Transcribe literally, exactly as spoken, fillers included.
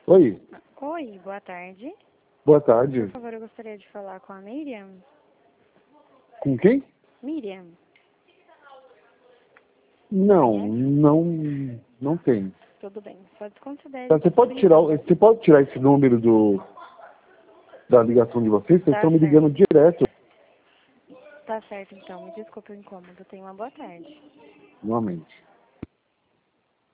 Oi. Oi, boa tarde. Boa tarde. Por favor, eu gostaria de falar com a Miriam. Com quem? Miriam. Não, Conhece? não, não tem. Tudo bem. Só desconsidere. Tá, você pode tirar, o- você pode tirar esse número do da ligação de vocês? Vocês Tá estão me certo. ligando direto. Tá certo, então. Me desculpe o incômodo. Tenha uma boa tarde. Normalmente.